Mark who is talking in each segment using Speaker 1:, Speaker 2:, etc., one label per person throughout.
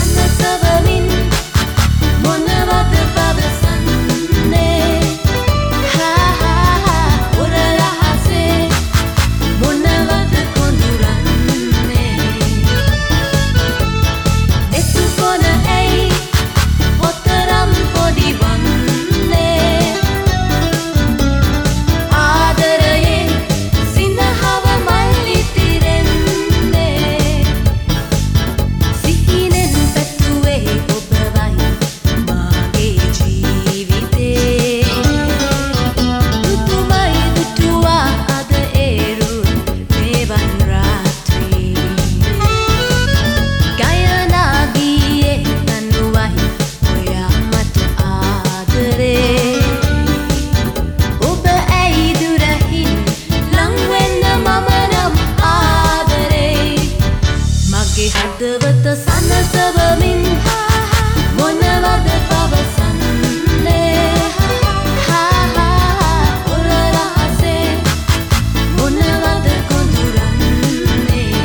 Speaker 1: හදවත සනසවමින් මොනවද පවසන්නේ ඔර රහසේ මොනවද කොඳුරන්නේ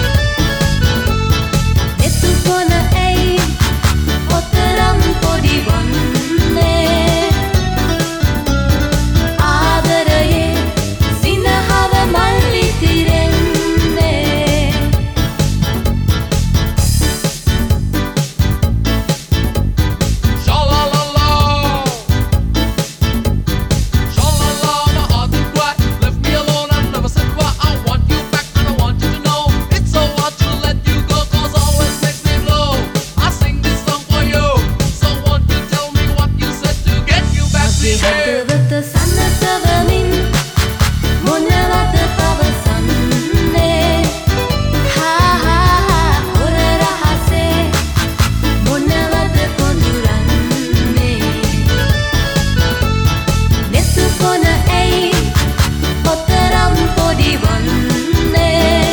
Speaker 1: එතුකොන ඇයි ඔතරම් පොඩි වන්නේ ආදරයේ සිනහව මල්ලි තිරෙන්නේ හදවත සනසවමින් මොනවද පවසන්නේ ඔර රහසේ මොනවද කොඳුරන්නේ නෙතුකොන ඇයි ඔතරම් පොඩි වන්නේ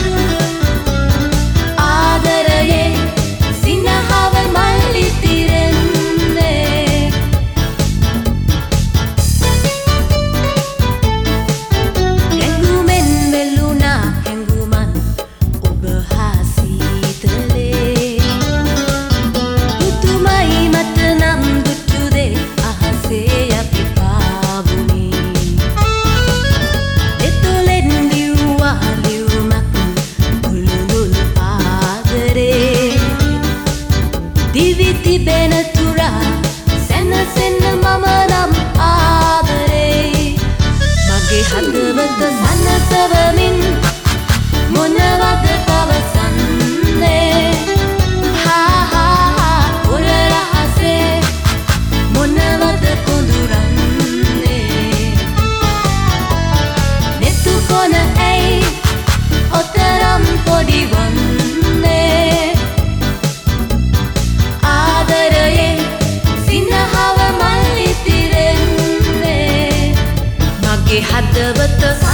Speaker 1: ආදරයේ සිනහව මල්ලි තිරෙන්නේ දිවිතිබෙන තුරා සැනසෙන්න මම නම් ආදරේ මගේ හදවත සනසවමින් මොනවද පවසන්නේ ඔර රහසේ මොනවද කොඳුරන්නේ නෙතුකොන ඇයි ඔතරම් පොඩි වන්නේ ආදරයේ සිනහව මල්ලි තිරෙන්නේ මගේ හදවත